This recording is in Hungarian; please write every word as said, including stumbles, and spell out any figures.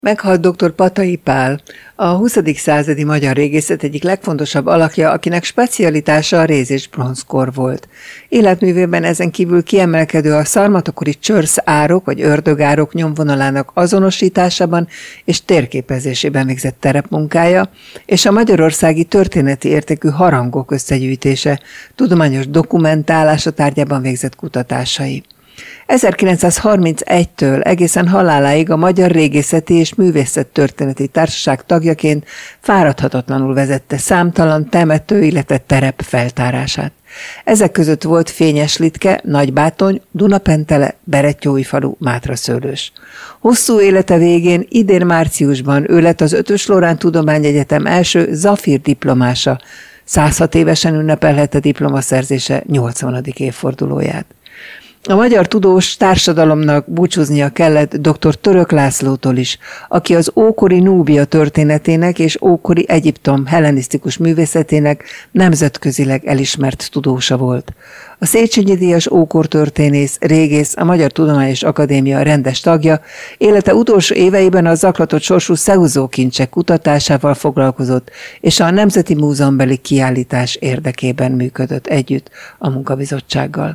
Meghalt dr. Patay Pál, a huszadik századi magyar régészet egyik legfontosabb alakja, akinek specialitása a réz- és bronzkor volt. Életművében ezen kívül kiemelkedő a szarmatokori csörszárok vagy ördögárok nyomvonalának azonosításában és térképezésében végzett terepmunkája, és a magyarországi történeti értékű harangok összegyűjtése, tudományos dokumentálása tárgyában végzett kutatásai. ezerkilencszázharmincegytől egészen haláláig a Magyar Régészeti és Művészettörténeti Társaság tagjaként fáradhatatlanul vezette számtalan temető, illetve terep feltárását. Ezek között volt Fényes-Littke, Nagybátony, Dunapentele, Berettyóújfalu, Mátraszőlős. Hosszú élete végén idén márciusban ő lett az Eötvös Loránd Tudományegyetem első Zafir diplomása, száz hat évesen ünnepelhette diplomaszerzése nyolcvanadik évfordulóját. A magyar tudós társadalomnak búcsúznia kellett dr. Török Lászlótól is, aki az ókori Núbia történetének és ókori Egyiptom hellenisztikus művészetének nemzetközileg elismert tudósa volt. A Széchenyi díjas ókortörténész, régész, a Magyar Tudományos Akadémia rendes tagja, élete utolsó éveiben a zaklatott sorsú Szeuzó kincsek kutatásával foglalkozott, és a Nemzeti Múzeumbeli kiállítás érdekében működött együtt a munkabizottsággal.